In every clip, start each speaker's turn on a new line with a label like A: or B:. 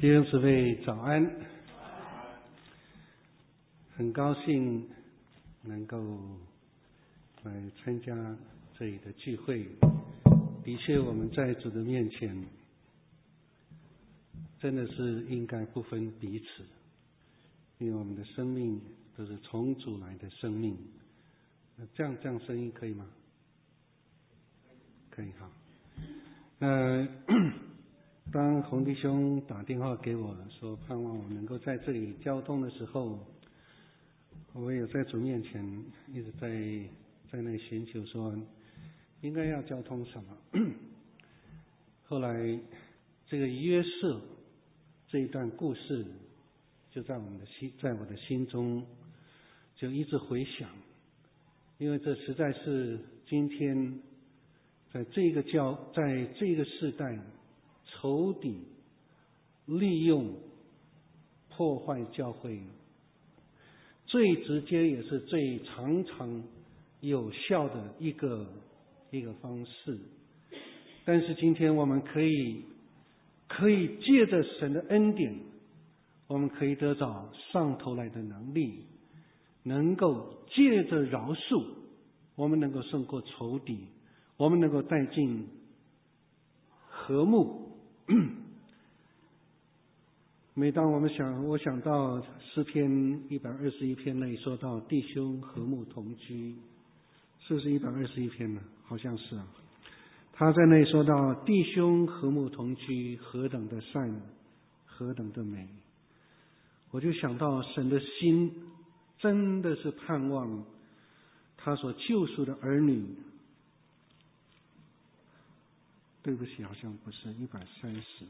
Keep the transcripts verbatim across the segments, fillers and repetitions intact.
A: 弟兄姊妹早安，很高兴能够来参加这里的聚会。的确，我们在主的面前真的是应该不分彼此，因为我们的生命都是从主来的生命。那这样这样声音可以吗？可以，好。那当洪弟兄打电话给我说盼望我能够在这里交通的时候，我也在主面前一直在在那寻求说应该要交通什么。后来这个约瑟这一段故事就在我们的心在我的心中就一直回想，因为这实在是今天在这个教在这个世代仇敌利用破坏教会最直接也是最常常有效的一个一个方式。但是今天我们可以可以借着神的恩典，我们可以得到上头来的能力，能够借着饶恕，我们能够胜过仇敌，我们能够带进和睦。每当我们想我想到诗篇一百二十一篇内说到弟兄和睦同居，是不是一百二十一篇呢？好像是啊。他在那里说到弟兄和睦同居，何等的善，何等的美。我就想到神的心真的是盼望他所救赎的儿女。对不起，好像不是一百三十，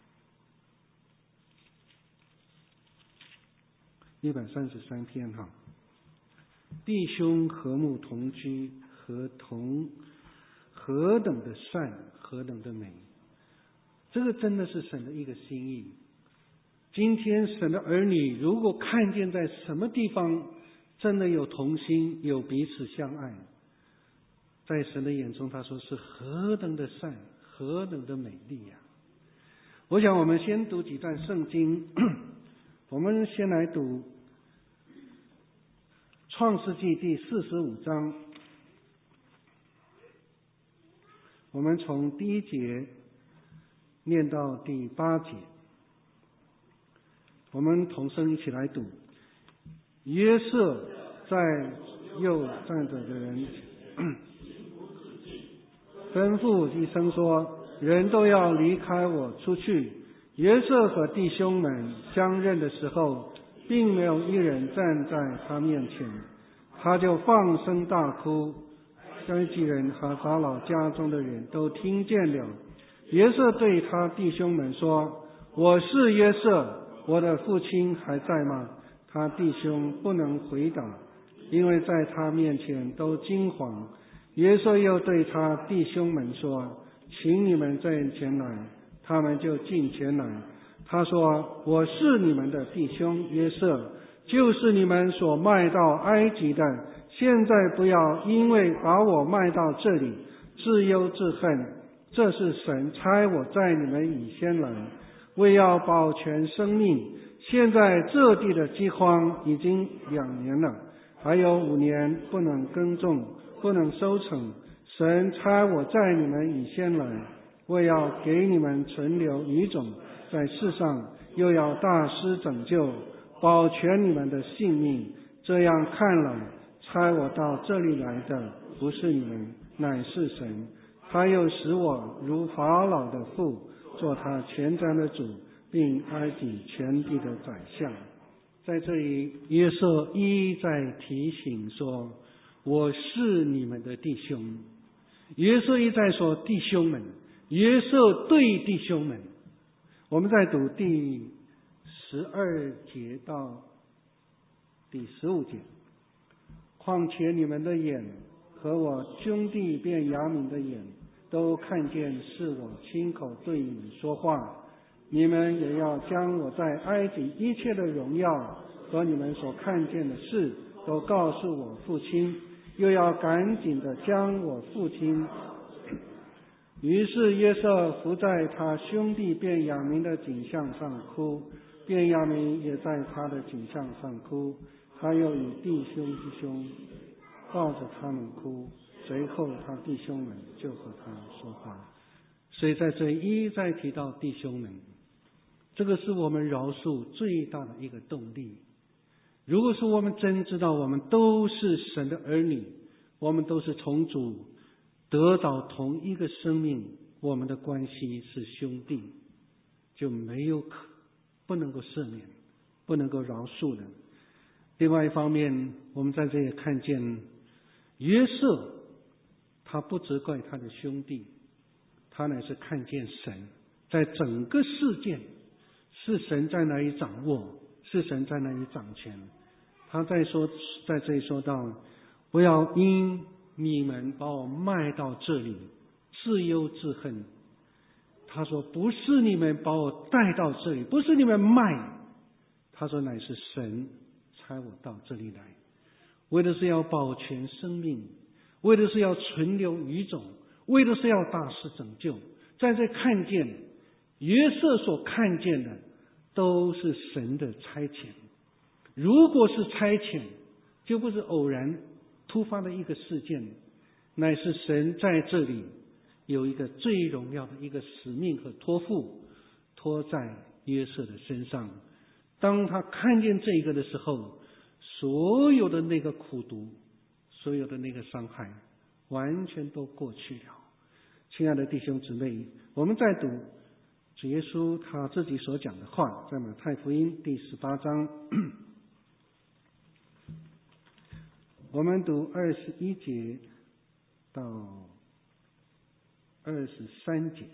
A: 一百三十三篇哈。弟兄和睦同居，何同何等的善，何等的美。这个真的是神的一个心意。今天神的儿女如果看见在什么地方真的有同心，有彼此相爱，在神的眼中他说是何等的善，何等的美丽呀、啊！我想我们先读几段圣经，我们先来读创世纪第四十五章，我们从第一节念到第八节，我们同声一起来读。约瑟在右站着的人吩咐一声说，人都要离开我出去。约瑟和弟兄们相认的时候，并没有一人站在他面前，他就放声大哭。埃及人和法老家中的人都听见了。约瑟对他弟兄们说，我是约瑟，我的父亲还在吗？他弟兄不能回答，因为在他面前都惊惶。约瑟又对他弟兄们说，请你们进前来。他们就进前来。他说，我是你们的弟兄约瑟，就是你们所卖到埃及的。现在不要因为把我卖到这里自忧自恨，这是神差我在你们以先来，为要保全生命。现在这地的饥荒已经两年了，还有五年不能耕种，不能收成。神差我在你们以先来，为要给你们存留余种，在世上又要大施拯救，保全你们的性命。这样看来，差我到这里来的不是你们，乃是神。他又使我如法老的父，做他全家的主，并埃及全地的宰相。在这里，约瑟一一在提醒说，我是你们的弟兄。约瑟一再说弟兄们，约瑟对弟兄们。我们再读第十二节到第十五节。况且你们的眼和我兄弟便雅悯的眼都看见是我亲口对你们说话，你们也要将我在埃及一切的荣耀和你们所看见的事都告诉我父亲，又要赶紧的将我父亲于是约瑟伏在他兄弟便雅悯的颈项上哭，便雅悯也在他的颈项上哭，他又与弟兄之兄抱着他们哭，随后他弟兄们就和他说话。所以在这一再提到弟兄们，这个是我们饶恕最大的一个动力。如果说我们真知道我们都是神的儿女，我们都是从主得到同一个生命，我们的关系是兄弟，就没有可不能够赦免，不能够饶恕的。另外一方面，我们在这里看见约瑟，他不责怪他的兄弟，他乃是看见神在整个事件是神在那里掌握，是神在那里掌权。他在说，在这里说到，不要因你们把我卖到这里自忧自恨。他说不是你们把我带到这里，不是你们卖，他说乃是神差我到这里来，为的是要保全生命，为的是要存留余种，为的是要大事拯救。在这看见约瑟所看见的都是神的差遣，如果是差遣，就不是偶然突发的一个事件，乃是神在这里有一个最荣耀的一个使命和托付，托在约瑟的身上。当他看见这个的时候，所有的那个苦毒，所有的那个伤害，完全都过去了。亲爱的弟兄姊妹，我们在读主耶稣他自己所讲的话，在马太福音第十八章，我们读二十一节到二十三节。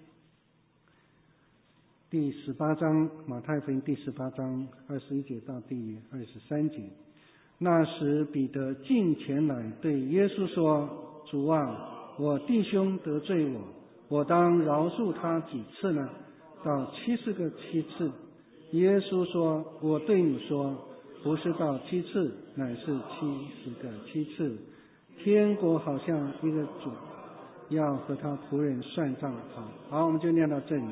A: 第十八章，马太福音第十八章二十一节到第二十三节。那时彼得近前来对耶稣说：主啊，我弟兄得罪我，我当饶恕他几次呢？到七十个七次。耶稣说：我对你说，不是到七次，乃是七十个七次。天国好像一个主要和他仆人算账。好，好，我们就念到这里。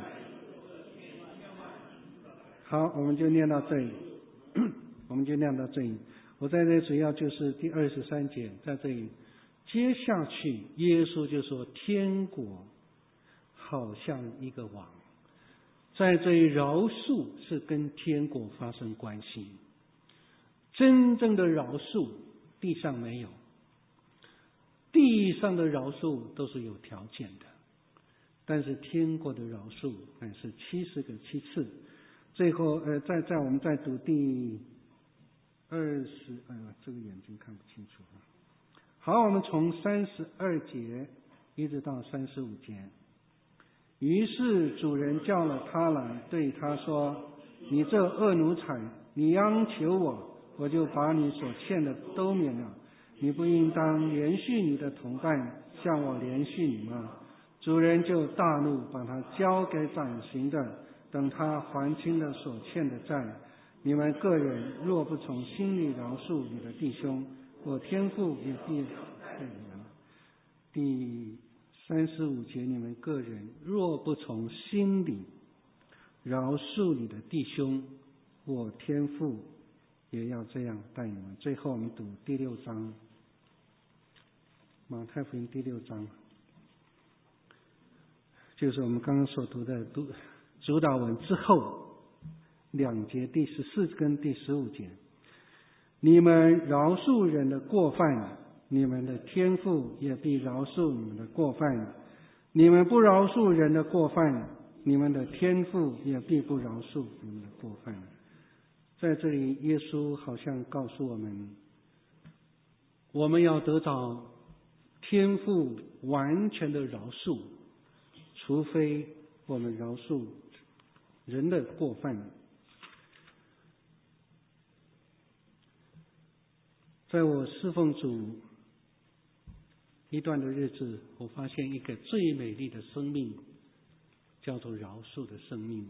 A: 好，我们就念到这里，我们就念到这里。我在这里主要就是第二十三节，在这里接下去，耶稣就说天国好像一个网，在这里饶恕是跟天国发生关系。真正的饶恕地上没有，地上的饶恕都是有条件的，但是天国的饶恕乃是七十个七次。最后，呃，在在我们再读第二十，哎呀，这个眼睛看不清楚啊。好，我们从三十二节一直到三十五节。于是主人叫了他来，对他说：你这恶奴才，你央求我，我就把你所欠的都免了。你不应当连续你的同伴，向我连续你吗？主人就大怒，把他交给掌刑的，等他还清了所欠的债。你们个人若不从心里饶恕你的弟兄，我天父也必对你们。第三十五节，你们个人若不从心里饶恕你的弟兄，我天父也要这样待你们。最后我们读第六章，马太福音第六章，就是我们刚刚所读的读主导文之后两节，第十四跟第十五节。你们饶恕人的过犯，你们的天父也必饶恕你们的过犯；你们不饶恕人的过犯，你们的天父也必不饶恕你们的过犯。在这里，耶稣好像告诉我们，我们要得到天父完全的饶恕，除非我们饶恕人的过犯。在我侍奉主一段的日子，我发现一个最美丽的生命，叫做饶恕的生命。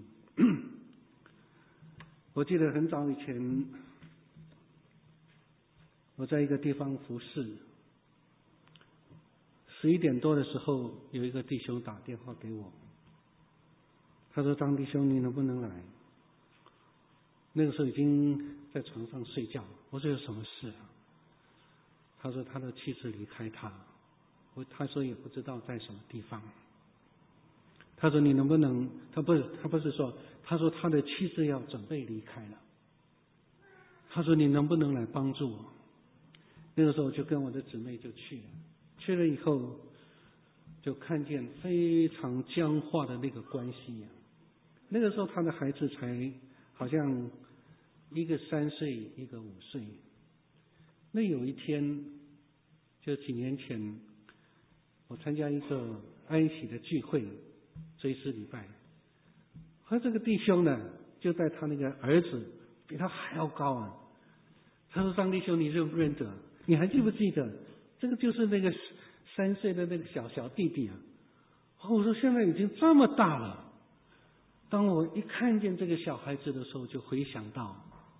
A: 我记得很早以前，我在一个地方服侍， 十一点多的时候，有一个弟兄打电话给我，他说：“张弟兄，你能不能来？”那个时候已经在床上睡觉。我说：“有什么事啊？”他说：“他的妻子离开他。”我他说也不知道在什么地方。他说：“你能不能？”他不是他不是说，他说他的妻子要准备离开了。他说：“你能不能来帮助我？”那个时候我就跟我的姊妹就去了。去了以后，就看见非常僵化的那个关系呀、啊。那个时候他的孩子才好像一个三岁，一个五岁。那有一天，就几年前，我参加一个安息的聚会，追思礼拜，和这个弟兄呢，就带他那个儿子比他还要高啊。他说：“张弟兄，你认不认得？你还记不记得？这个就是那个三岁的那个小小弟弟啊。”我说：“现在已经这么大了。”当我一看见这个小孩子的时候，就回想到，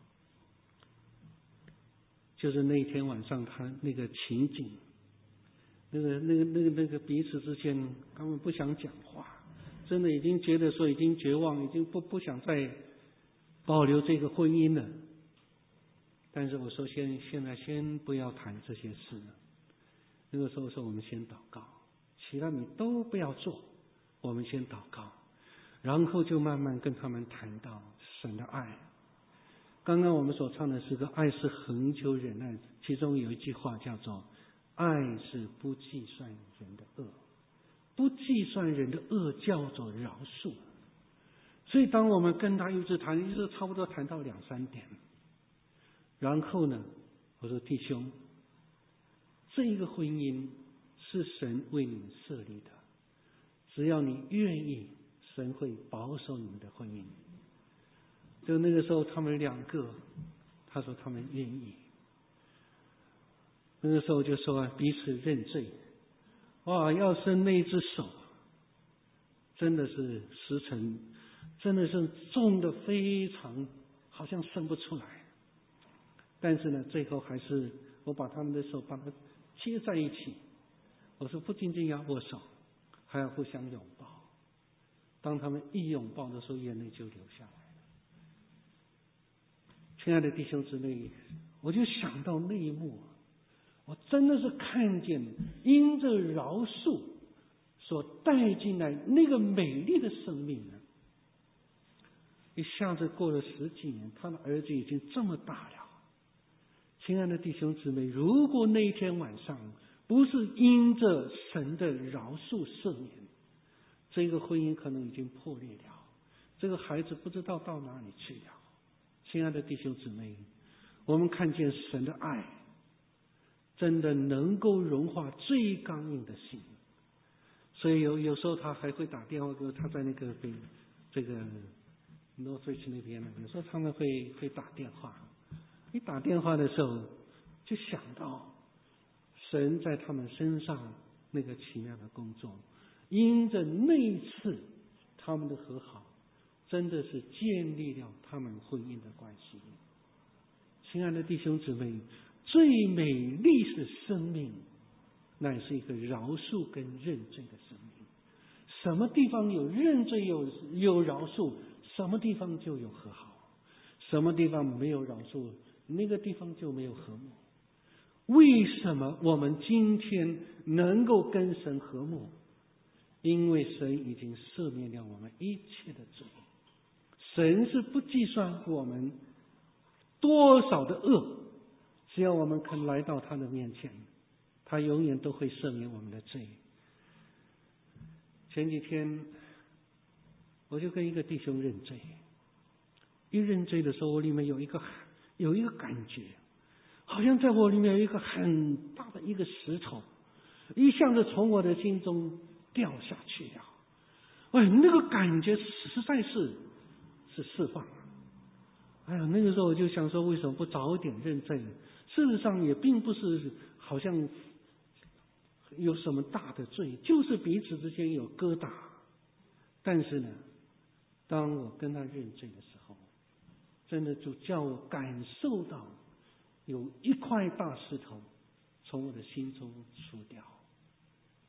A: 就是那一天晚上他那个情景，那个那个那个那个彼此之间根本不想讲话，真的已经觉得说已经绝望，已经不不想再保留这个婚姻了。但是我说先现在先不要谈这些事了。那个时候说我们先祷告，其他你都不要做，我们先祷告，然后就慢慢跟他们谈到神的爱。刚刚我们所唱的是个爱是恒久忍耐，其中有一句话叫做爱是不计算人的恶，不计算人的恶叫做饶恕。所以当我们跟他一直谈，一直差不多谈到两三点，然后呢，我说弟兄，这一个婚姻是神为你们设立的，只要你愿意，神会保守你们的婚姻。就那个时候他们两个，他说他们愿意，那个时候就说彼此认罪。哇，要是那只手真的是时辰真的是重的非常，好像伸不出来。但是呢，最后还是我把他们的手把它接在一起。我说不仅仅要握手，还要互相拥抱。当他们一拥抱的时候，眼泪就流下来了。亲爱的弟兄姊妹，我就想到那一幕，我真的是看见因着饶恕所带进来那个美丽的生命呢。一下子过了十几年，他的儿子已经这么大了。亲爱的弟兄姊妹，如果那一天晚上不是因着神的饶恕赦免，这个婚姻可能已经破裂了，这个孩子不知道到哪里去了。亲爱的弟兄姊妹，我们看见神的爱真的能够融化最刚硬的心。所以有有时候他还会打电话给我，他在那个这个 Northridge 那边呢，有时候他们会会打电话。一打电话的时候，就想到神在他们身上那个奇妙的工作，因着那一次他们的和好，真的是建立了他们婚姻的关系。亲爱的弟兄姊妹，最美丽的生命乃是一个饶恕跟认罪的生命。什么地方有认罪，有有饶恕，什么地方就有和好。什么地方没有饶恕，那个地方就没有和睦。为什么我们今天能够跟神和睦？因为神已经赦免了我们一切的罪。神是不计算我们多少的恶，只要我们肯来到他的面前，他永远都会赦免我们的罪。前几天我就跟一个弟兄认罪，一认罪的时候，我里面有一个有一个感觉，好像在我里面有一个很大的一个石头，一下子从我的心中掉下去了。哎，那个感觉实在是是释放了。哎呀，那个时候我就想说，为什么不早点认罪？事实上也并不是好像有什么大的罪，就是彼此之间有疙瘩。但是呢，当我跟他认罪的时候，真的就叫我感受到有一块大石头从我的心中除掉。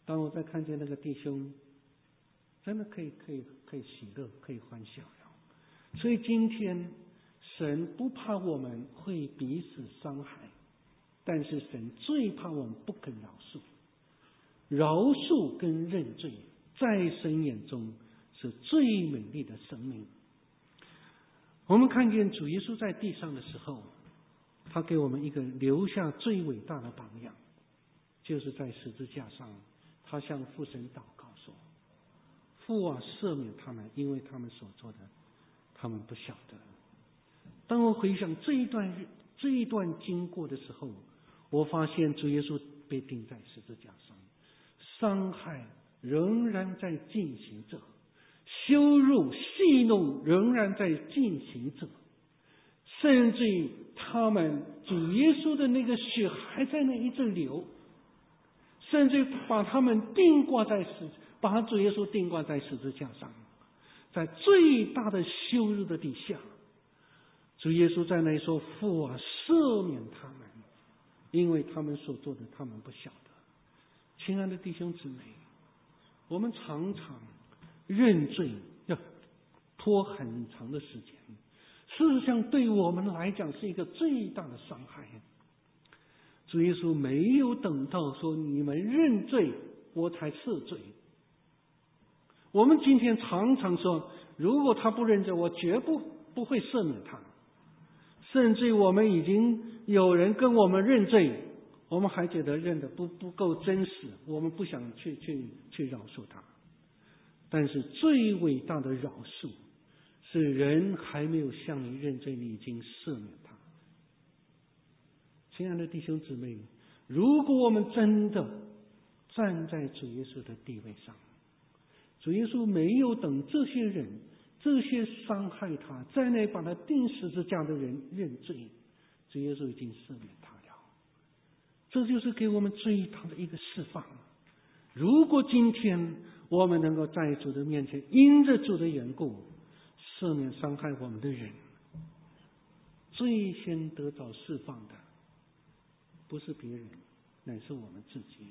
A: 当我在看见那个弟兄，真的可以可以可以喜乐，可以欢笑了。所以今天神不怕我们会彼此伤害，但是神最怕我们不肯饶恕。饶恕跟认罪，在神眼中是最美丽的生命。我们看见主耶稣在地上的时候，他给我们一个留下最伟大的榜样，就是在十字架上，他向父神祷告说：父啊，赦免他们，因为他们所做的他们不晓得。当我回想这一段这一段经过的时候，我发现主耶稣被钉在十字架上，伤害仍然在进行着，羞辱戏弄仍然在进行着，甚至于他们主耶稣的那个血还在那一直流，甚至把他们钉挂在十把主耶稣钉挂在十字架上，在最大的羞辱的底下，主耶稣在那里说：父啊，赦免他们，因为他们所做的他们不晓得。亲爱的弟兄姊妹，我们常常认罪要拖很长的时间，事实上对我们来讲是一个最大的伤害。主耶稣没有等到说你们认罪我才赦罪。我们今天常常说，如果他不认罪，我绝不不会赦免他。甚至我们已经有人跟我们认罪，我们还觉得认得不不够真实，我们不想去去去饶恕他。但是最伟大的饶恕，是人还没有向你认罪，你已经赦免他。亲爱的弟兄姊妹，如果我们真的站在主耶稣的地位上，主耶稣没有等这些人，这些伤害他，在那把他钉十字架的人认罪，主耶稣已经赦免他了。这就是给我们最大的一个释放。如果今天我们能够在主的面前，因着主的缘故赦免伤害我们的人，最先得到释放的不是别人，乃是我们自己。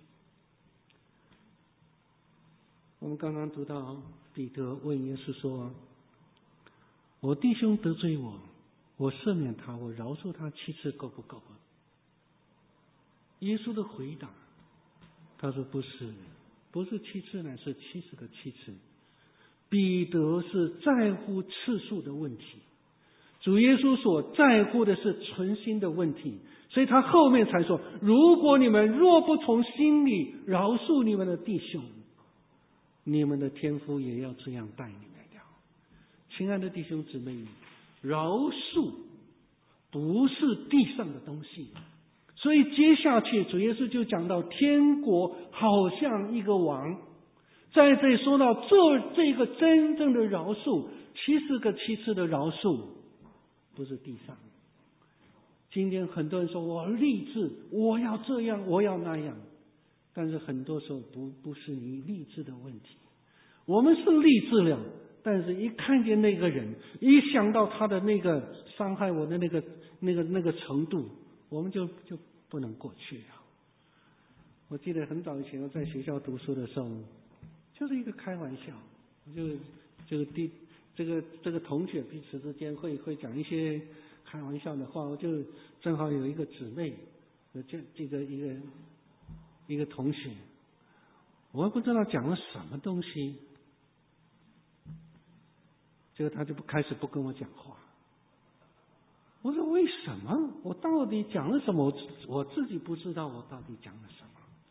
A: 我们刚刚读到彼得问耶稣说：我弟兄得罪我，我赦免他，我饶恕他七次够不够？耶稣的回答，他说不是，不是七次，乃是七十个七次。彼得是在乎次数的问题，主耶稣所在乎的是存心的问题，所以他后面才说：如果你们若不从心里饶恕你们的弟兄，你们的天父也要这样待你们了。亲爱的弟兄姊妹，饶恕不是地上的东西。所以接下去主耶稣就讲到天国好像一个王，在这里说到这这个真正的饶恕，七十个七次的饶恕不是地上。今天很多人说我立志，我要这样，我要那样，但是很多时候不不是你立志的问题。我们是立志了，但是一看见那个人，一想到他的那个伤害我的那个那个那个程度，我们就就不能过去了。我记得很早以前我在学校读书的时候，就是一个开玩笑，就这个第这个这个同学彼此之间会会讲一些开玩笑的话，我就正好有一个姊妹，有这这个一个一个同学，我也不知道讲了什么东西，结果他就不开始不跟我讲话。我说为什么？我到底讲了什么？我我自己不知道我到底讲了什么。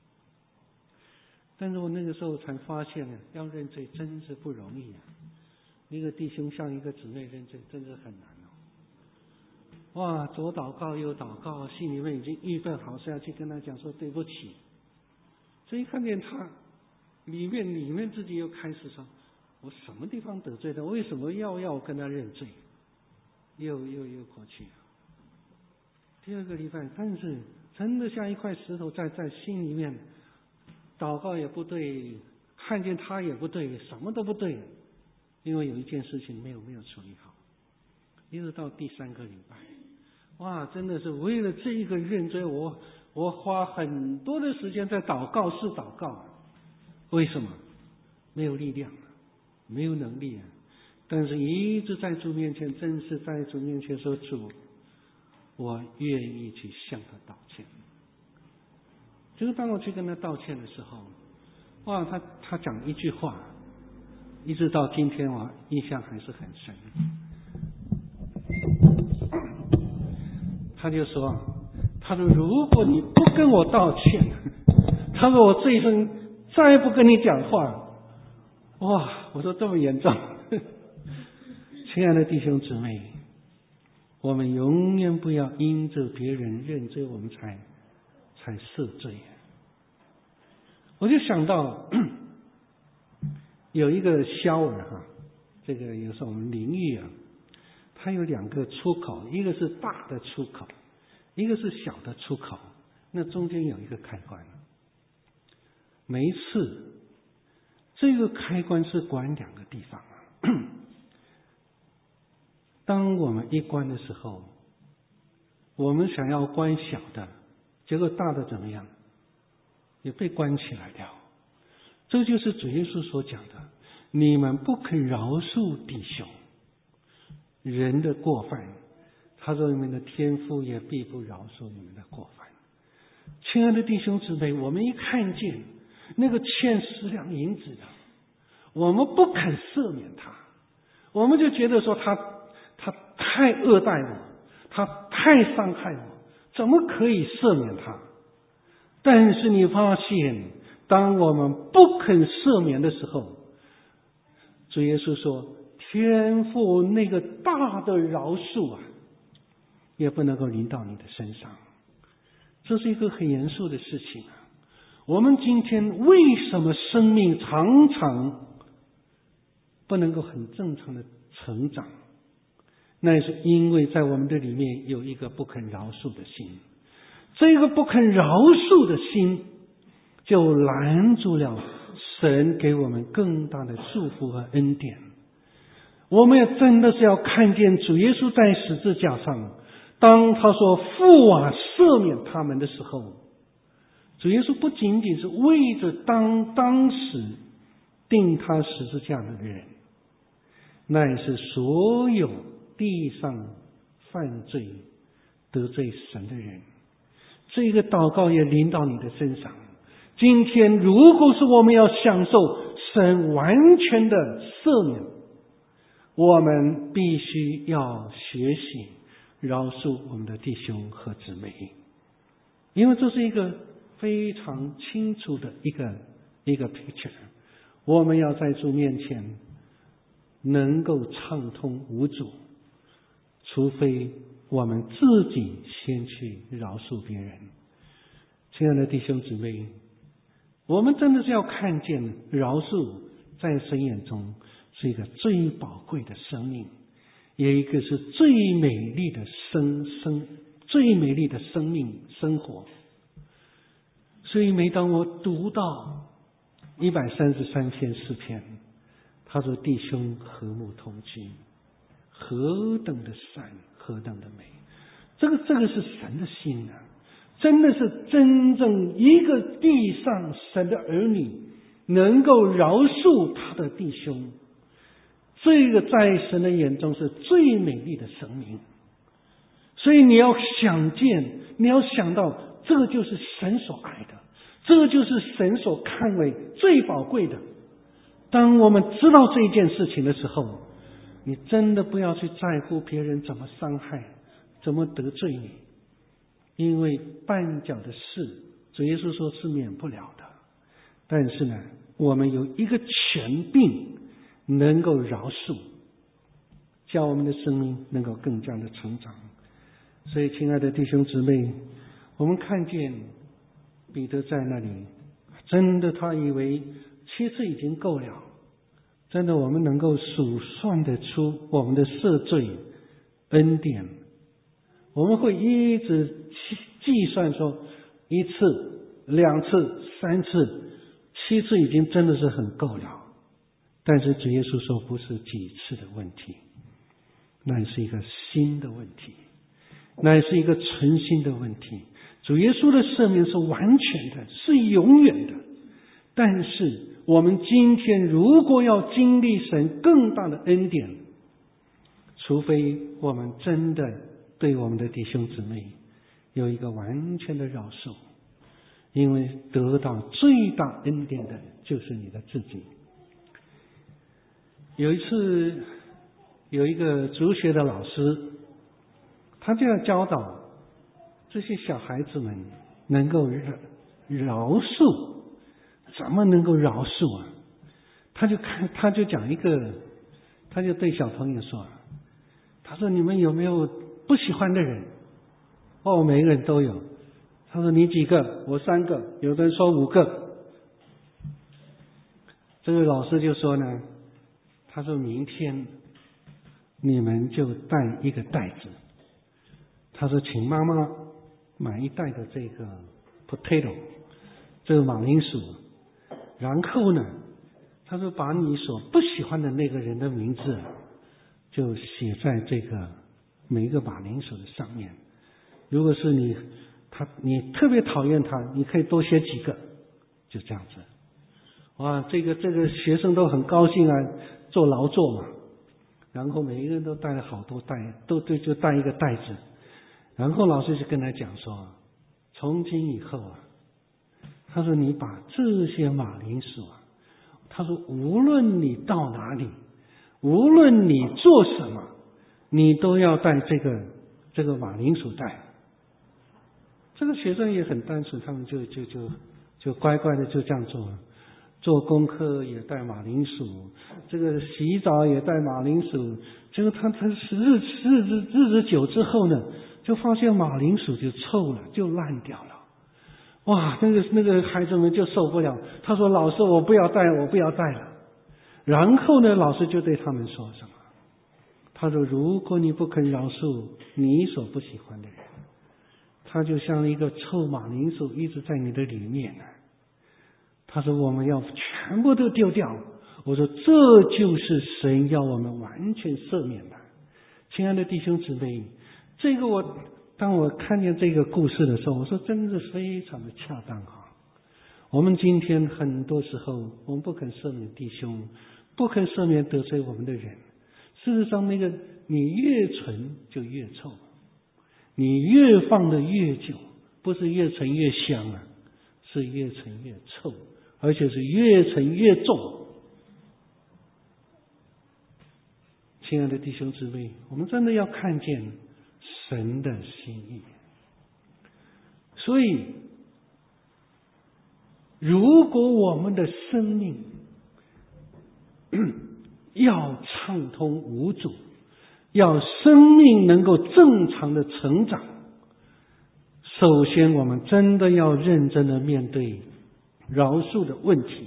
A: 但是我那个时候才发现呢，要认罪真是不容易啊！一个弟兄向一个姊妹认罪，真是很难哦。哇，左祷告右祷告，心里面已经预备好是要去跟他讲说对不起。所以看见他里面里面自己又开始说，我什么地方得罪他？为什么要要跟他认罪？又又又过去了。第二个礼拜，但是真的像一块石头在在心里面，祷告也不对，看见他也不对，什么都不对，因为有一件事情没有没有处理好。一直到第三个礼拜，哇，真的是为了这一个认罪，我我花很多的时间在祷告室祷告。 为什么？没有力量，没有能力啊。但是一直在主面前，真是在主面前说，主，我愿意去向他道歉。就是当我去跟他道歉的时候，哇，他他讲一句话，一直到今天我印象还是很深。他就说，他说如果你不跟我道歉，他说我这一生再不跟你讲话。哇，我说这么严重。亲爱的弟兄姊妹，我们永远不要因着别人认罪我们才才赦罪。我就想到有一个枭儿哈，这个有时候我们淋浴啊，它有两个出口，一个是大的出口，一个是小的出口，那中间有一个开关。每一次这个开关是关两个地方啊。当我们一关的时候，我们想要关小的，结果大的怎么样？也被关起来了。这就是主耶稣所讲的，你们不肯饶恕弟兄人的过犯，他说你们的天父也必不饶恕你们的过犯。亲爱的弟兄姊妹，我们一看见那个欠十两银子的，我们不肯赦免他，我们就觉得说他他太恶待我，他太伤害我，怎么可以赦免他？但是你发现，当我们不肯赦免的时候，主耶稣说，天父那个大的饶恕啊，也不能够临到你的身上。这是一个很严肃的事情啊。我们今天为什么生命常常不能够很正常的成长？那是因为在我们的里面有一个不肯饶恕的心，这个不肯饶恕的心就拦住了神给我们更大的祝福和恩典。我们也真的是要看见主耶稣在十字架上，当他说父啊赦免他们的时候，主耶稣不仅仅是为着当当时钉他十字架的人，那也是所有地上犯罪得罪神的人。这个祷告也临到你的身上。今天如果是我们要享受神完全的赦免，我们必须要学习饶恕我们的弟兄和姊妹，因为这是一个非常清楚的一个一个 picture。 我们要在主面前能够畅通无阻，除非我们自己先去饶恕别人。亲爱的弟兄姊妹，我们真的是要看见饶恕在神眼中是一个最宝贵的生命，也一个是最美丽的生生最美丽的生命生活。所以每当我读到一百三十三篇诗篇，他说弟兄和睦同居，何等的善，何等的美。这个这个是神的心啊，真的是真正一个地上神的儿女能够饶恕他的弟兄，这个在神的眼中是最美丽的生命。所以你要想见，你要想到，这个就是神所爱的，这个就是神所看为最宝贵的。当我们知道这一件事情的时候，你真的不要去在乎别人怎么伤害，怎么得罪你，因为绊脚的事主耶稣说是免不了的。但是呢，我们有一个权柄能够饶恕，叫我们的生命能够更加的成长。所以亲爱的弟兄姊妹，我们看见彼得在那里，真的他以为七次已经够了，真的我们能够数算得出我们的赦罪恩典，我们会一直计算说一次两次三次七次已经真的是很够了。但是主耶稣说不是几次的问题，那是一个新的问题，那是一个存心的问题。主耶稣的赦免是完全的，是永远的，但是我们今天如果要经历神更大的恩典，除非我们真的对我们的弟兄姊妹有一个完全的饶恕，因为得到最大恩典的就是你的自己。有一次有一个主学的老师，他就要教导这些小孩子们能够饶恕，怎么能够饶恕啊？他就看他就讲一个，他就对小朋友说，他说你们有没有不喜欢的人？哦，每个人都有。他说你几个？我三个。有的人说五个。这个老师就说呢，他说明天你们就带一个袋子，他说请妈妈买一袋的这个 potato， 这个马铃薯，然后呢，他说把你所不喜欢的那个人的名字就写在这个每一个马铃薯的上面。如果是你他你特别讨厌他，你可以多写几个，就这样子。哇，这个这个学生都很高兴啊，做劳作嘛。然后每一个人都带了好多袋，都对就带一个袋子。然后老师就跟他讲说，从今以后啊，他说你把这些马铃薯啊，他说无论你到哪里，无论你做什么，你都要带这个这个马铃薯袋。这个学生也很单纯，他们就就就就乖乖的就这样做了。做功课也带马铃薯，这个洗澡也带马铃薯。结果他他日日子日子久之后呢，就发现马铃薯就臭了，就烂掉了。哇，那个那个孩子们就受不了，他说老师我不要带，我不要带了。然后呢，老师就对他们说什么？他说如果你不肯饶恕你所不喜欢的人，他就像一个臭马铃薯一直在你的里面呢。他说我们要全部都丢掉。我说这就是神要我们完全赦免的。亲爱的弟兄姊妹，这个我当我看见这个故事的时候，我说真是非常的恰当啊。我们今天很多时候我们不肯赦免弟兄，不肯赦免得罪我们的人，事实上那个你越存就越臭，你越放的越久，不是越存越香啊，是越存越臭，而且是越沉越重。亲爱的弟兄姊妹，我们真的要看见神的心意。所以如果我们的生命要畅通无阻，要生命能够正常的成长，首先我们真的要认真的面对饶恕的问题。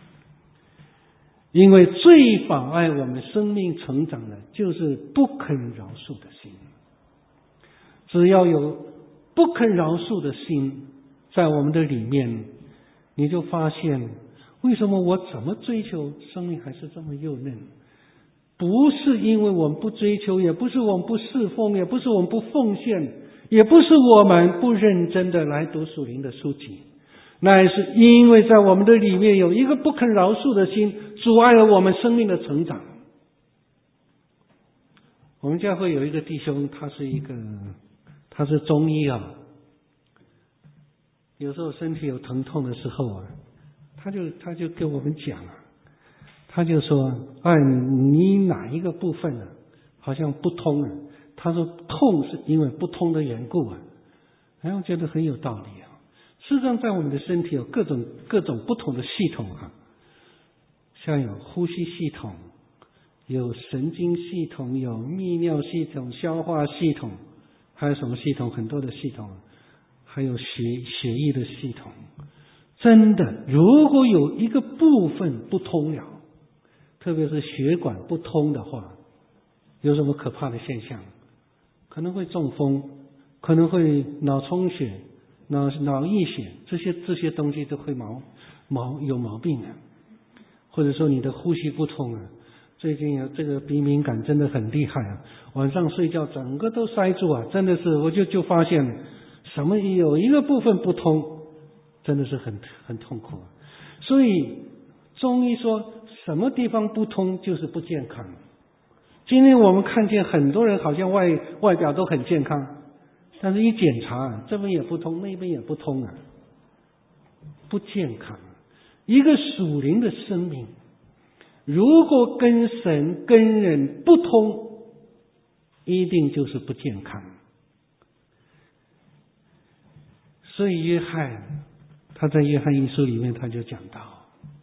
A: 因为最妨碍我们生命成长的就是不肯饶恕的心。只要有不肯饶恕的心在我们的里面，你就发现为什么我怎么追求生命还是这么幼嫩。不是因为我们不追求，也不是我们不侍奉，也不是我们不奉献，也不是我们不认真的来读属灵的书籍，乃是因为在我们的里面有一个不肯饶恕的心，阻碍了我们生命的成长。我们教会有一个弟兄，他是一个他是中医啊，有时候身体有疼痛的时候啊，他就他就跟我们讲啊，他就说哎，你哪一个部分啊好像不通啊？他说痛是因为不通的缘故啊。哎，我觉得很有道理啊。事实上在我们的身体有各种各种不同的系统啊，像有呼吸系统，有神经系统，有泌尿系统，消化系统，还有什么系统？很多的系统，还有血血液的系统。真的，如果有一个部分不通了，特别是血管不通的话，有什么可怕的现象？可能会中风，可能会脑充血、脑脑溢血，这些这些东西都会毛毛有毛病啊。或者说你的呼吸不通啊，最近有这个鼻敏感真的很厉害啊，晚上睡觉整个都塞住啊，真的是我就就发现什么有一个部分不通，真的是很很痛苦啊。所以中医说什么地方不通就是不健康。今天我们看见很多人好像外外表都很健康，但是一检查这边也不通，那边也不通啊，不健康。一个属灵的生命，如果跟神跟人不通，一定就是不健康。所以约翰他在约翰一书里面他就讲到，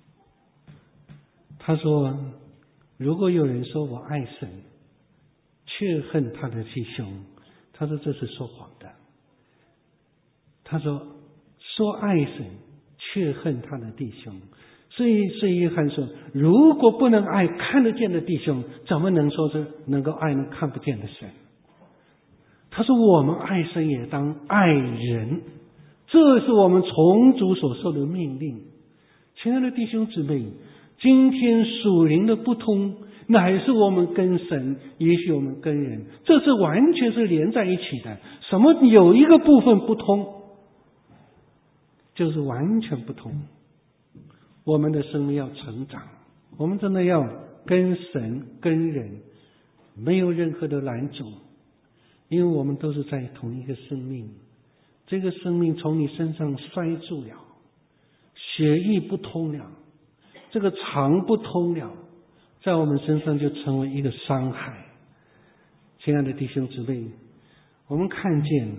A: 他说如果有人说我爱神，却恨他的弟兄，他说这是说谎的。他说说爱神却恨他的弟兄，所以所以约翰说，如果不能爱看得见的弟兄，怎么能说是能够爱那看不见的神？他说我们爱神也当爱人，这是我们从主所受的命令。亲爱的弟兄姊妹，今天属灵的不通，乃是我们跟神，也许我们跟人，这是完全是连在一起的。什么有一个部分不通，就是完全不通。我们的生命要成长，我们真的要跟神跟人没有任何的拦阻，因为我们都是在同一个生命。这个生命从你身上塞住了，血液不通了，这个肠不通了，在我们身上就成为一个伤害。亲爱的弟兄姊妹，我们看见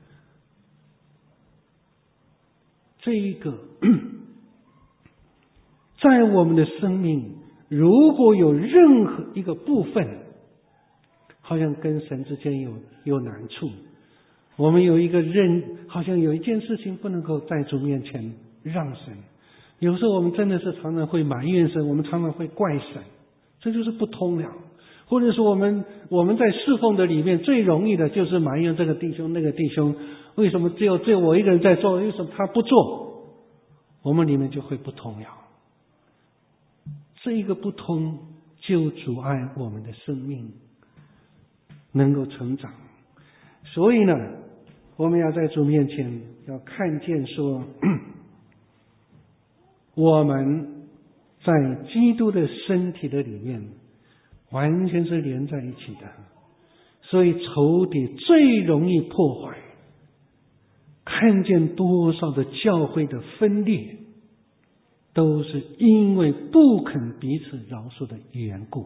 A: 这一个在我们的生命，如果有任何一个部分好像跟神之间有有难处，我们有一个认，好像有一件事情不能够在主面前让神，有时候我们真的是常常会埋怨神，我们常常会怪神，这就是不通了。或者说我们我们在侍奉的里面最容易的就是埋怨这个弟兄那个弟兄，为什么只有只有我一个人在做，为什么他不做？我们里面就会不通了。这一个不通就阻碍我们的生命能够成长。所以呢，我们要在主面前要看见说，我们在基督的身体的里面完全是连在一起的。所以仇敌最容易破坏，看见多少的教会的分裂，都是因为不肯彼此饶恕的缘故。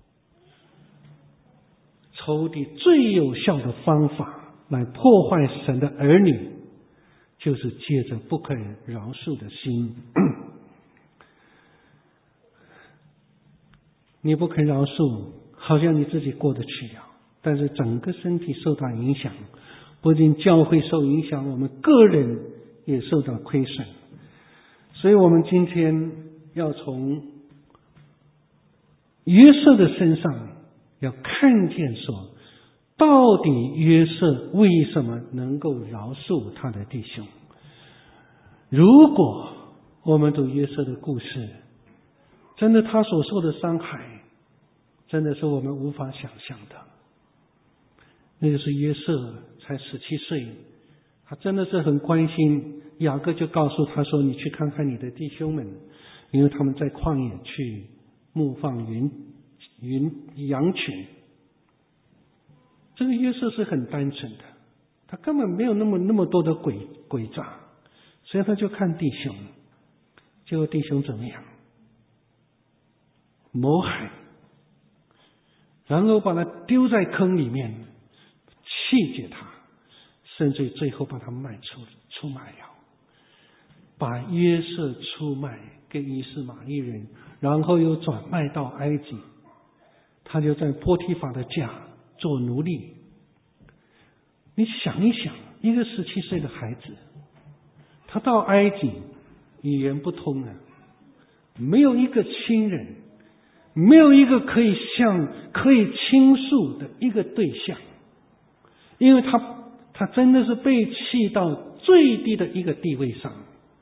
A: 仇敌最有效的方法来破坏神的儿女，就是借着不肯饶恕的心。你不肯饶恕，好像你自己过得去了，但是整个身体受到影响，不仅教会受影响，我们个人也受到亏损。所以我们今天要从约瑟的身上要看见说，到底约瑟为什么能够饶恕他的弟兄？如果我们读约瑟的故事，真的他所受的伤害，真的是我们无法想象的。那个是约瑟才十七岁，他真的是很关心雅各，就告诉他说，你去看看你的弟兄们，因为他们在旷野去牧放云云羊群。这个约瑟是很单纯的，他根本没有那么那么多的诡诡诈，所以他就看弟兄，结果弟兄怎么样？谋害，然后把他丢在坑里面，弃绝他，甚至最后把他卖出出卖了，把约瑟出卖给以斯玛利人，然后又转卖到埃及，他就在波提法的家做奴隶。你想一想，一个十七岁的孩子，他到埃及语言不通啊，没有一个亲人，没有一个可以向可以倾诉的一个对象，因为他他真的是被弃到最低的一个地位上。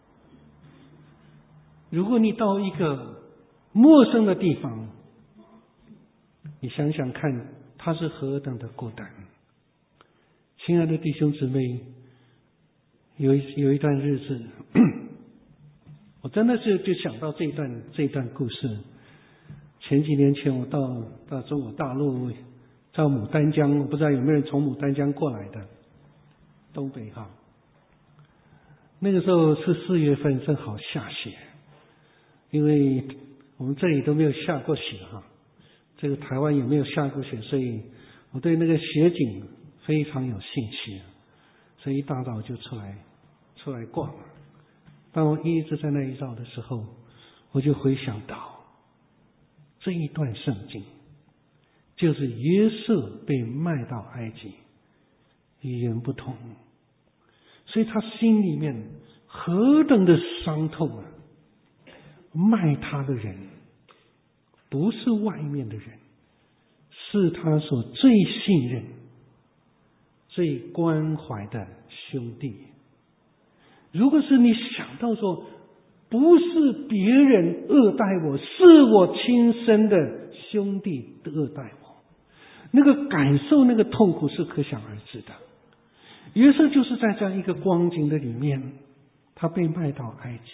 A: 如果你到一个陌生的地方，你想想看，他是何等的孤单。亲爱的弟兄姊妹，有一有一段日子， 我真的是就想到这一段这一段故事。前几年前我到到中国大陆，到牡丹江，我不知道有没有人从牡丹江过来的，东北哈。那个时候是四月份，正好下雪，因为我们这里都没有下过雪哈，这个台湾也没有下过雪，所以我对那个雪景非常有兴趣，所以一大早就出来出来逛。当我一直在那里绕的时候，我就回想到这一段圣经，就是约瑟被卖到埃及，语言不通，所以他心里面何等的伤痛啊！卖他的人不是外面的人，是他所最信任、最关怀的兄弟。如果是你想到说，不是别人恶待我，是我亲生的兄弟恶待我，那个感受、那个痛苦是可想而知的。约瑟就是在这样一个光景的里面，他被卖到埃及。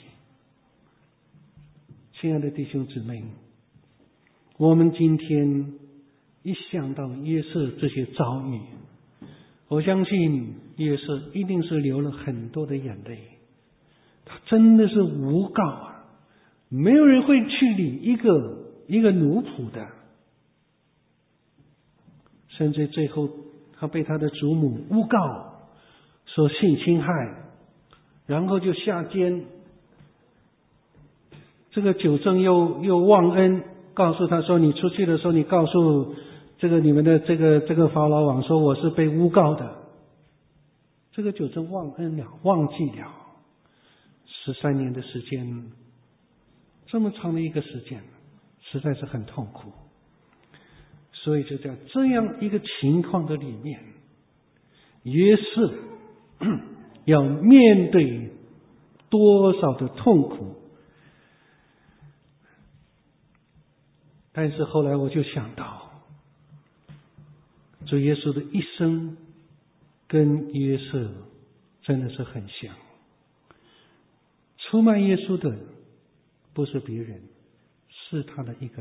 A: 亲爱的弟兄姊妹，我们今天一想到约瑟这些遭遇，我相信约瑟一定是流了很多的眼泪。他真的是诬告啊，没有人会去理一个一个奴仆的，甚至最后他被他的祖母诬告说性侵害，然后就下监。这个九正又又忘恩，告诉他说，你出去的时候你告诉这个你们的这个这个法老王说我是被诬告的。这个九正忘恩了，忘记了十三年的时间，这么长的一个时间，实在是很痛苦。所以就在这样一个情况的里面，约瑟要面对多少的痛苦。但是后来我就想到，主耶稣的一生跟约瑟真的是很像。出卖耶稣的不是别人，是他的一个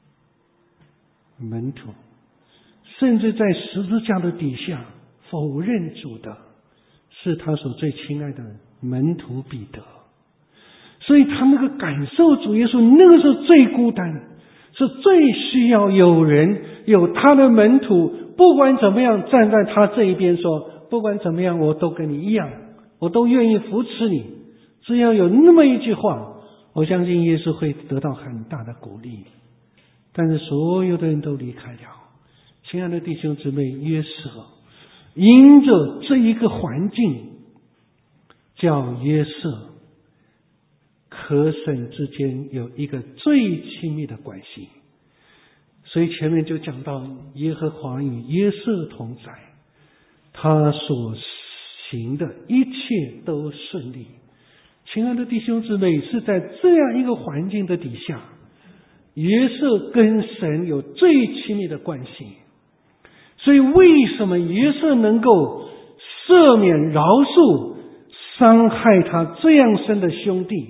A: 门徒，甚至在十字架的底下否认主的是他所最亲爱的门徒彼得。所以他那个感受主耶稣那个时候最孤单，是最需要有人有他的门徒，不管怎么样站在他这一边，说不管怎么样我都跟你一样，我都愿意扶持你。只要有那么一句话，我相信耶稣会得到很大的鼓励。但是所有的人都离开了。亲爱的弟兄姊妹，约瑟因着这一个环境，叫约瑟和神之间有一个最亲密的关系。所以前面就讲到耶和华与约瑟同在，他所行的一切都顺利。亲爱的弟兄姊妹，是在这样一个环境的底下，约瑟跟神有最亲密的关系。所以为什么约瑟能够赦免饶恕伤害他这样深的兄弟？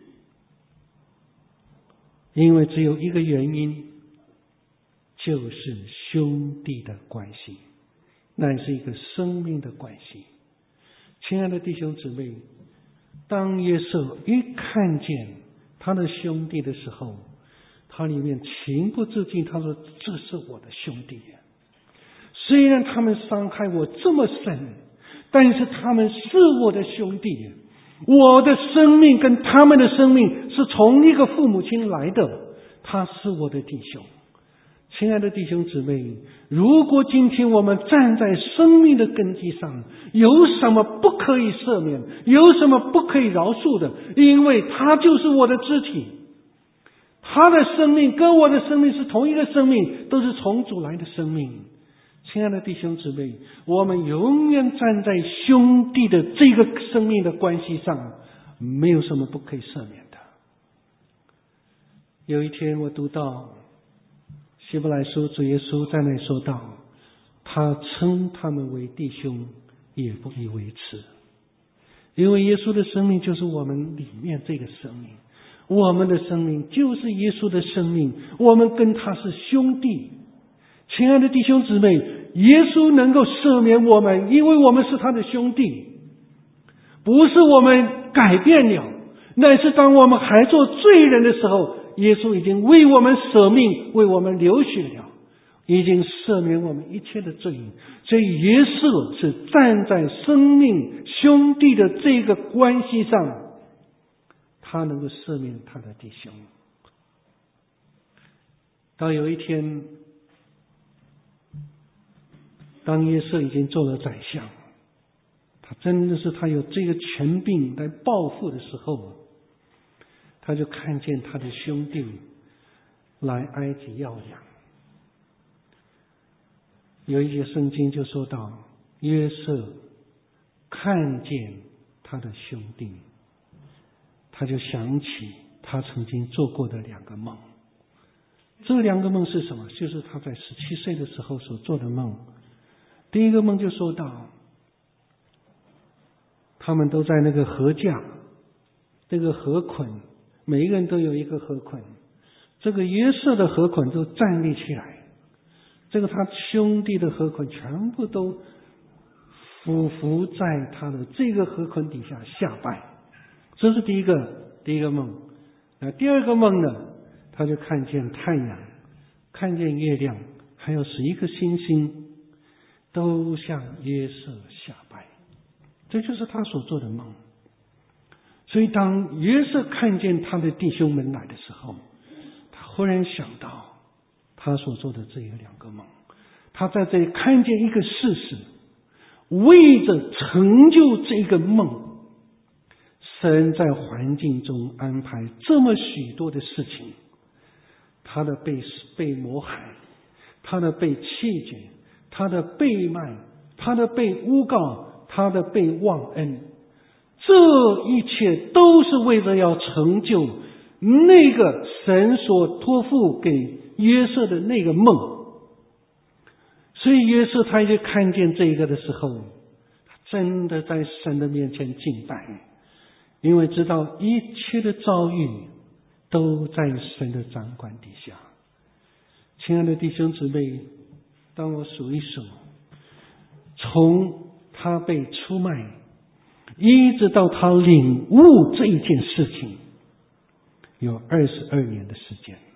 A: 因为只有一个原因，就是兄弟的关系，那是一个生命的关系。亲爱的弟兄姊妹，当约瑟一看见他的兄弟的时候，他里面情不自禁，他说这是我的兄弟，虽然他们伤害我这么深，但是他们是我的兄弟，我的生命跟他们的生命是从一个父母亲来的，他是我的弟兄。亲爱的弟兄姊妹，如果今天我们站在生命的根基上，有什么不可以赦免，有什么不可以饶恕的？因为他就是我的肢体，他的生命跟我的生命是同一个生命，都是从主来的生命。亲爱的弟兄姊妹，我们永远站在兄弟的这个生命的关系上，没有什么不可以赦免的。有一天我读到希伯来书，主耶稣在那说道，他称他们为弟兄，也不以为耻。
B: 因为耶稣的生命就是我们里面这个生命，我们的生命就是耶稣的生命，我们跟他是兄弟。亲爱的弟兄姊妹，耶稣能够赦免我们，因为我们是他的兄弟，不是我们改变了，乃是当我们还做罪人的时候，耶稣已经为我们舍命，为我们流血了，已经赦免我们一切的罪。所以耶稣是站在生命兄弟的这个关系上，他能够赦免他的弟兄。到有一天，当约瑟已经做了宰相，他真的是他有这个权柄来报复的时候，他就看见他的兄弟来埃及要粮。有一节圣经就说到，约瑟看见他的兄弟，他就想起他曾经做过的两个梦。这两个梦是什么？就是他在十七岁的时候所做的梦。第一个梦就说到，他们都在那个河架，这个河捆，每一个人都有一个河捆，这个约瑟的河捆都站立起来，这个他兄弟的河捆全部都俯伏在他的这个河捆底下下拜。这是第一个第一个梦。那第二个梦呢，他就看见太阳，看见月亮，还有十一个星星都向约瑟下拜。这就是他所做的梦。所以当约瑟看见他的弟兄们来的时候，他忽然想到他所做的这两个梦，他在这里看见一个事实，为着成就这个梦，神在环境中安排这么许多的事情，他的被被谋害，他的被弃绝，他的被卖，他的被诬告，他的被忘恩，这一切都是为了要成就那个神所托付给约瑟的那个梦。所以约瑟他一看见这个的时候，他真的在神的面前敬拜，因为知道一切的遭遇都在神的掌管底下。亲爱的弟兄姊妹，当我数一数，从他被出卖一直到他领悟这一件事情，有二十二年的时间。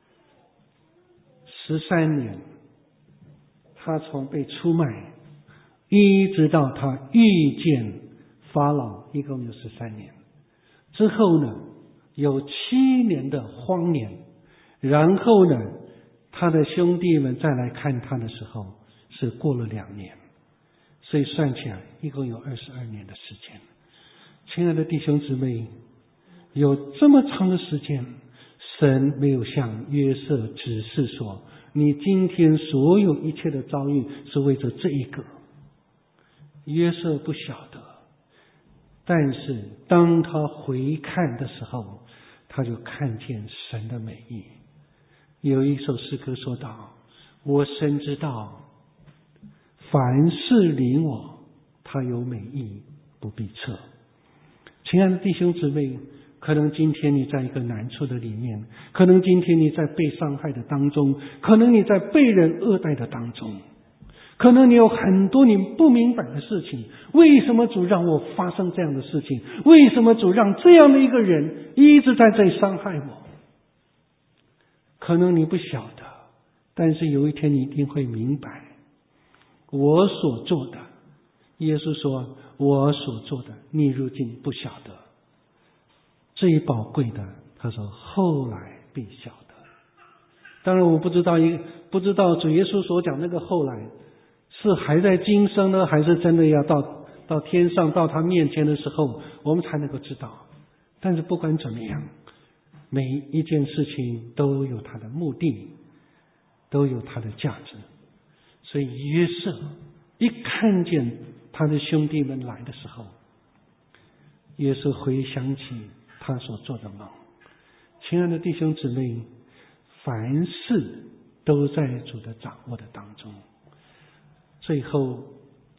B: 十三年，他从被出卖一直到他遇见法老，一共有十三年。之后呢，有七年的荒年，然后呢，他的兄弟们再来看他的时候，是过了两年。所以算起来一共有二十二年的时间。亲爱的弟兄姊妹，有这么长的时间，神没有向约瑟指示说，你今天所有一切的遭遇是为着这一个。约瑟不晓得，但是当他回看的时候，他就看见神的美意。有一首诗歌说道，我深知道凡事临我，他有美意，不必测。亲爱的弟兄姊妹，可能今天你在一个难处的里面，可能今天你在被伤害的当中，可能你在被人恶待的当中，可能你有很多你不明白的事情。为什么主让我发生这样的事情？为什么主让这样的一个人一直在这里伤害我？可能你不晓得，但是有一天你一定会明白，我所做的，耶稣说我所做的你如今不晓得，最宝贵的他说后来必晓得。当然我不知道一不知道主耶稣所讲那个后来是还在今生呢，还是真的要到到天上到他面前的时候我们才能够知道。但是不管怎么样，每一件事情都有它的目的，都有它的价值。所以约瑟一看见他的兄弟们来的时候，约瑟回想起他所做的梦。亲爱的弟兄姊妹，凡事都在主的掌握的当中。最后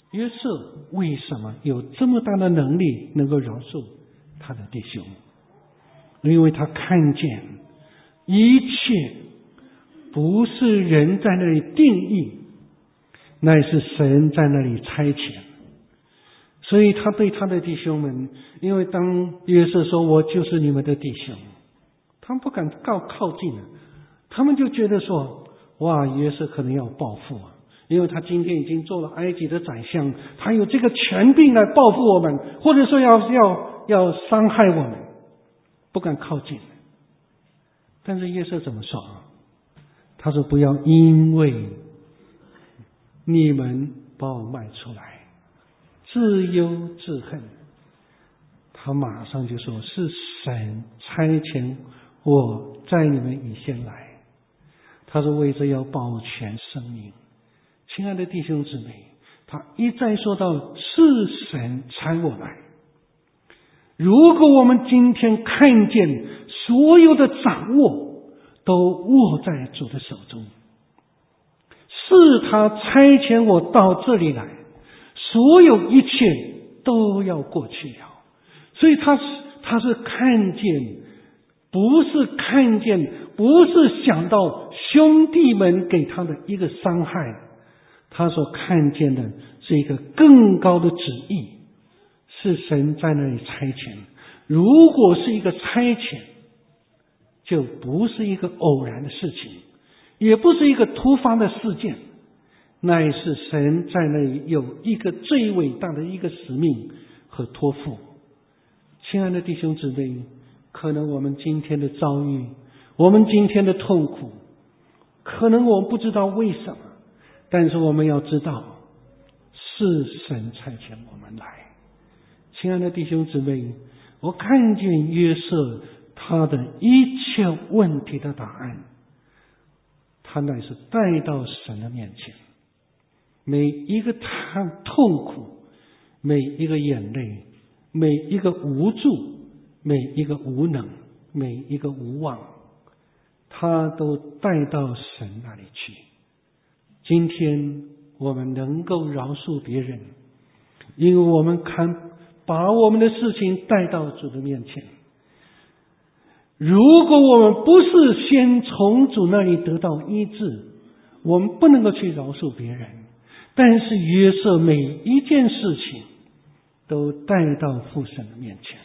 B: 约瑟为什么有这么大的能力能够饶恕他的弟兄？因为他看见一切不是人在那里定义，乃是神在那里差遣。所以他对他的弟兄们，因为当约瑟说我就是你们的弟兄，他们不敢靠靠近了，他们就觉得说，哇，约瑟可能要报复啊，因为他今天已经做了埃及的宰相，他有这个权柄来报复我们，或者说要要要伤害我们，不敢靠近。但是约瑟怎么说？他说不要因为你们把我卖出来自忧自恨，他马上就说是神差遣我在你们以先来，他说为着要保全生命。亲爱的弟兄姊妹，他一再说到是神差我来。如果我们今天看见所有的掌握都握在主的手中，是他差遣我到这里来，所有一切都要过去了。所以他是他是看见，不是看见，不是想到兄弟们给他的一个伤害，他所看见的是一个更高的旨意，是神在那里差遣。如果是一个差遣，就不是一个偶然的事情，也不是一个突发的事件，乃是神在那里有一个最伟大的一个使命和托付。亲爱的弟兄姊妹，可能我们今天的遭遇，我们今天的痛苦，可能我们不知道为什么，但是我们要知道是神差遣我们来。亲爱的弟兄姊妹，我看见约瑟他的一切问题的答案，他乃是带到神的面前。每一个他痛苦，每一个眼泪，每一个无助，每一个无能，每一个无望，他都带到神那里去。今天我们能够饶恕别人，因为我们看把我们的事情带到主的面前。如果我们不是先从主那里得到医治，我们不能够去饶恕别人。但是约瑟每一件事情都带到父神的面前，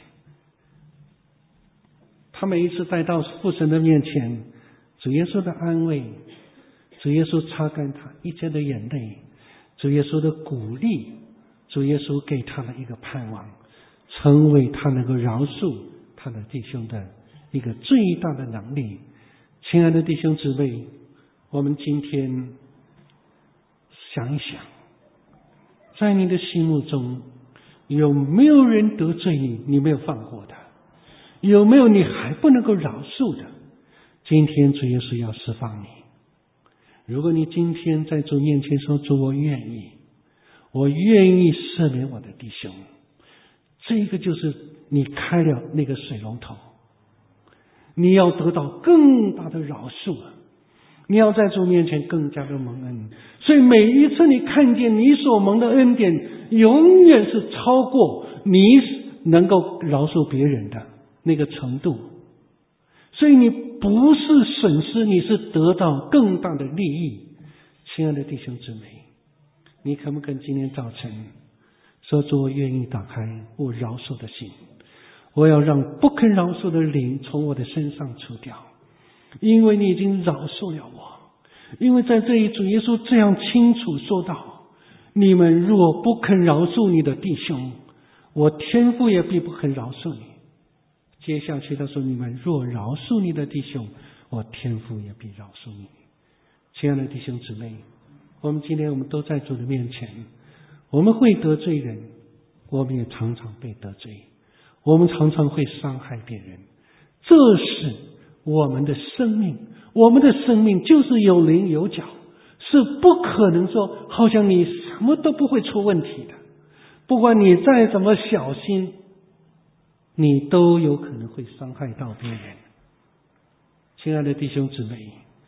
B: 他每一次带到父神的面前，主耶稣的安慰，主耶稣擦干他一切的眼泪，主耶稣的鼓励，主耶稣给他的一个盼望，成为他能够饶恕他的弟兄的一个最大的能力。亲爱的弟兄姊妹，我们今天想一想，在你的心目中有没有人得罪你，你没有放过的？有没有你还不能够饶恕的？今天主耶稣要释放你。如果你今天在主面前说，主，我愿意，我愿意赦免我的弟兄，这个就是你开了那个水龙头，你要得到更大的饶恕，你要在主面前更加的蒙恩。所以每一次你看见你所蒙的恩典，永远是超过你能够饶恕别人的那个程度。所以你不是损失，你是得到更大的利益。亲爱的弟兄姊妹，你可不可以今天早晨说，主，我愿意打开我饶恕的心，我要让不肯饶恕的灵从我的身上除掉，因为你已经饶恕了我。因为在这里主耶稣这样清楚说道，你们若不肯饶恕你的弟兄，我天父也必不肯饶恕你。接下去他说，你们若饶恕你的弟兄，我天父也必饶恕你。亲爱的弟兄姊妹，我们今天我们都在主的面前，我们会得罪人，我们也常常被得罪，我们常常会伤害别人，这是我们的生命。我们的生命就是有棱有角，是不可能说好像你什么都不会出问题的。不管你再怎么小心，你都有可能会伤害到别人。亲爱的弟兄姊妹，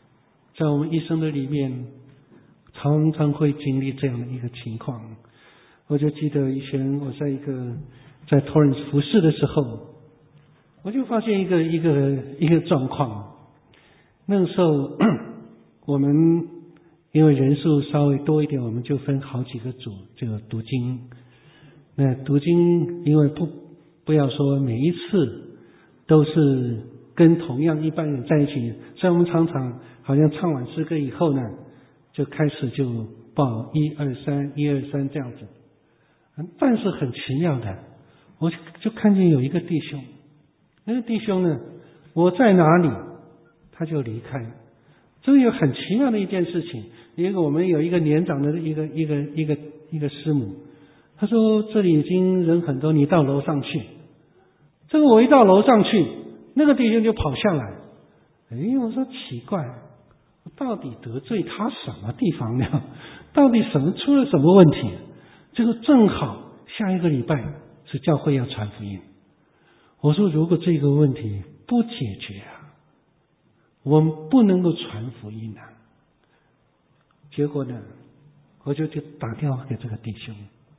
B: 在我们一生的里面，常常会经历这样的一个情况。 我就记得以前我在一个在托人服侍的时候，我就发现一个一个一个状况。那个时候我们因为人数稍微多一点，我们就分好几个组这个读经。那读经因为不不要说每一次都是跟同样一般人在一起，所以我们常常好像唱完诗歌以后呢，就开始就报一二三一二三这样子。但是很奇妙的，我就看见有一个弟兄，那个弟兄呢，我在哪里他就离开。这个有很奇妙的一件事情。一个我们有一个年长的一个一个一个一个师母，他说这里已经人很多，你到楼上去。这个我一到楼上去，那个弟兄就跑下来。哎，我说奇怪，我到底得罪他什么地方呢？到底什么出了什么问题？这个正好下一个礼拜是教会要传福音。我说如果这个问题不解决啊，我们不能够传福音啊。结果呢，我就就打电话给这个弟兄，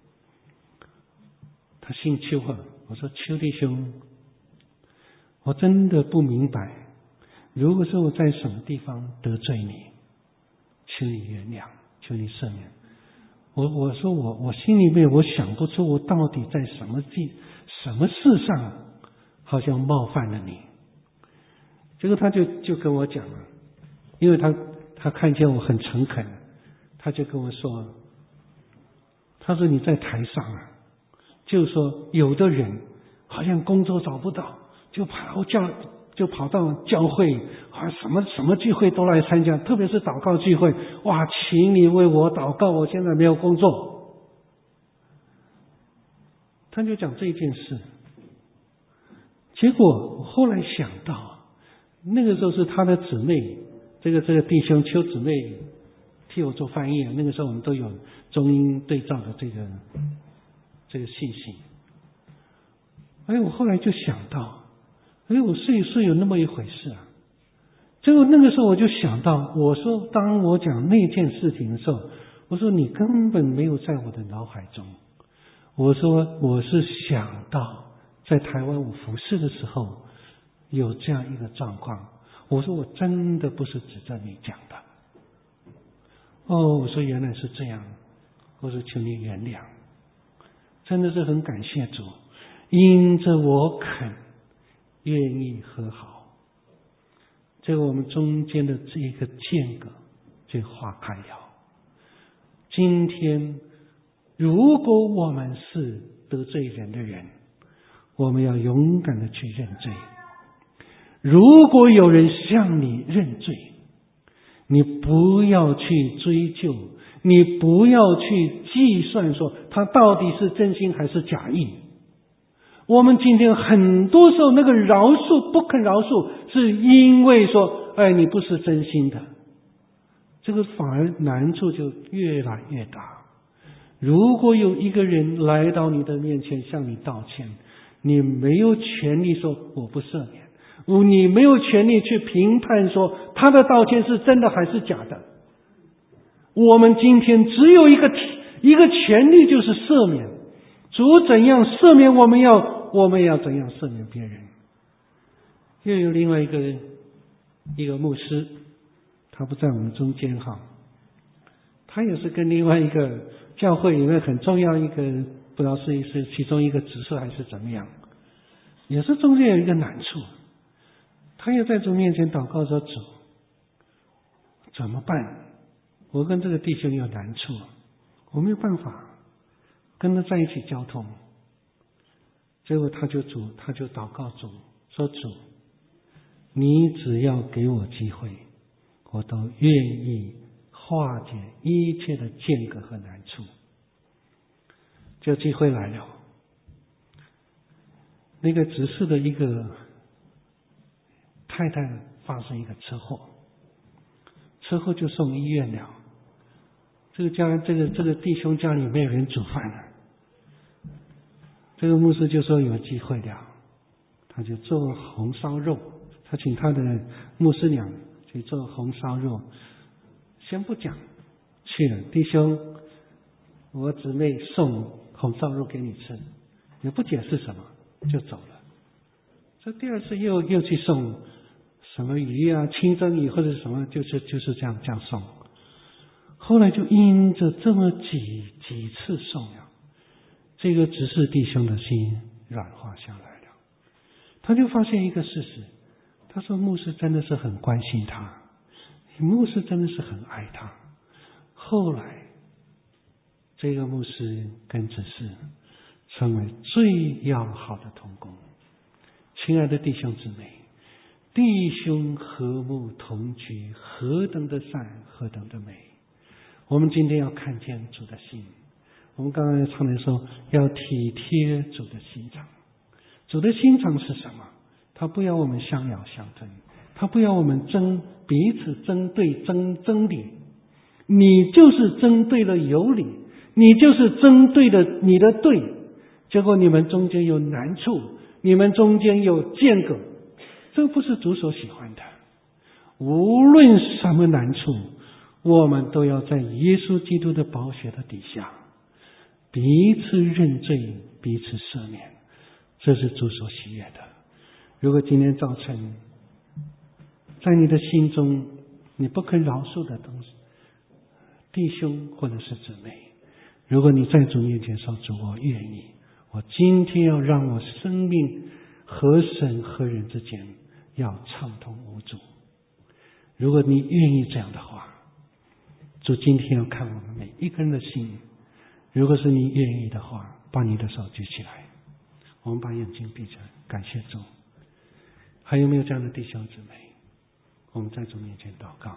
B: 他姓邱啊。我说邱弟兄，我真的不明白，如果是我在什么地方得罪你，求你原谅，求你赦免。我我说我我心里面我想不出我到底在什么地什么事上好像冒犯了你。结果他就就跟我讲了，因为他他看见我很诚恳，他就跟我说，他说你在台上啊，就是说有的人好像工作找不到，就跑教就跑到教会啊，什么什么聚会都来参加，特别是祷告聚会，哇，请你为我祷告，我现在没有工作。他就讲这件事。结果我后来想到，那个时候是他的姊妹，这个这个弟兄邱姊妹替我做翻译，那个时候我们都有中英对照的这个这个信息。哎，我后来就想到，哎，我是是有那么一回事啊。结果那个时候我就想到，我说当我讲那件事情的时候，我说你根本没有在我的脑海中。我说我是想到在台湾我服侍的时候有这样一个状况。我说我真的不是指着你讲的。哦，我说原来是这样。我说求你原谅。真的是很感谢主，因着我肯愿意和好，这个我们中间的这一个间隔就化开了。今天如果我们是得罪人的人，我们要勇敢的去认罪。如果有人向你认罪，你不要去追究，你不要去计算说他到底是真心还是假意。我们今天很多时候那个饶恕不肯饶恕，是因为说哎，你不是真心的，这个反而难处就越来越大。如果有一个人来到你的面前向你道歉，你没有权利说我不赦免，你没有权利去评判说他的道歉是真的还是假的。我们今天只有一个一个权利，就是赦免。主怎样赦免我们，要我们要怎样赦免别人。又有另外一个一个牧师，他不在我们中间哈，他也是跟另外一个教会里面很重要一个，不知道是是其中一个指示还是怎么样，也是中间有一个难处。他也在主面前祷告说，主怎么办？我跟这个弟兄有难处，我没有办法跟他在一起交通。结果他就主他就祷告主说，主你只要给我机会，我都愿意化解一切的间隔和难处。这机会来了，那个执事的一个太太发生一个车祸，车祸就送医院了。这个家这个这个弟兄家里没有人煮饭了，这个牧师就说有机会了，他就做红烧肉，他请他的牧师娘去做红烧肉。先不讲，去了弟兄我姊妹送红烧肉给你吃，也不解释什么就走了。这第二次又又去送什么鱼啊，清蒸鱼或者什么，就是就是这样这样送。后来就因着这么几几次送了，这个执事弟兄的心软化下来了。他就发现一个事实，他说牧师真的是很关心他，牧师真的是很爱他。后来这个牧师跟执事成为最要好的同工。亲爱的弟兄姊妹，弟兄和睦同居，何等的善，何等的美。我们今天要看见主的心。我们刚刚唱的说要体贴主的心肠。主的心肠是什么？他不要我们相咬相吞，他不要我们争彼此争对争争理。你就是争对了有理，你就是争对了你的对，结果你们中间有难处，你们中间有间隔，这不是主所喜欢的。无论什么难处，我们都要在耶稣基督的宝血的底下彼此认罪，彼此赦免，这是主所喜悦的。如果今天早晨在你的心中你不肯饶恕的东西，弟兄或者是姊妹，如果你在主面前说主我愿意，我今天要让我生命和神和人之间要畅通无阻。如果你愿意这样的话，主今天要看我们每一个人的心。如果是你愿意的话，把你的手举起来，我们把眼睛闭着，感谢主。还有没有这样的弟兄姊妹？我们在主面前祷告。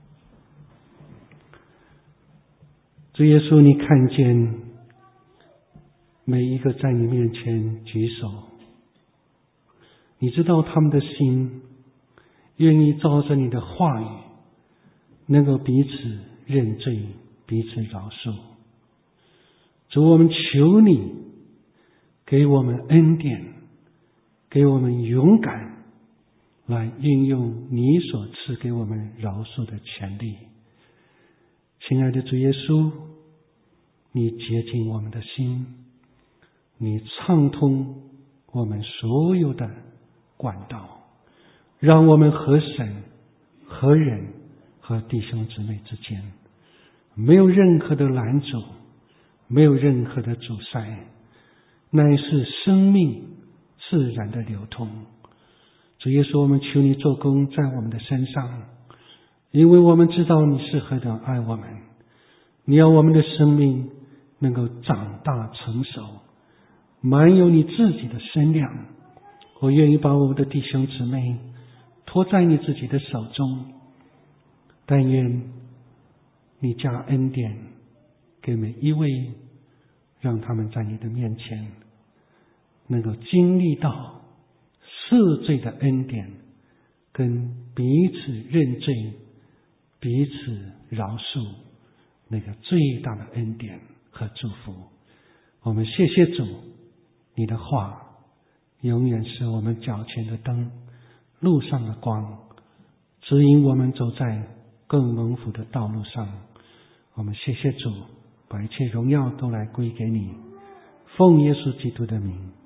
B: 主耶稣，你看见每一个在你面前举手，你知道他们的心愿意照着你的话语能够彼此认罪，彼此饶恕。主，我们求你给我们恩典，给我们勇敢来运用你所赐给我们饶恕的权利。亲爱的主耶稣，你洁净我们的心，你畅通我们所有的管道，让我们和神、和人、和弟兄姊妹之间没有任何的拦阻，没有任何的阻塞，乃是生命自然的流通。主耶稣，我们求你做工在我们的身上，因为我们知道你是何等爱我们，你要我们的生命能够长大成熟，满有你自己的身量。我愿意把我们的弟兄姊妹托在你自己的手中，但愿你加恩典给每一位，让他们在你的面前能够经历到赦罪的恩典，跟彼此认罪，彼此饶恕那个最大的恩典和祝福。我们谢谢主，你的话永远是我们脚前的灯，路上的光，指引我们走在更蒙福的道路上。我们谢谢主，把一切荣耀都来归给你，奉耶稣基督的名。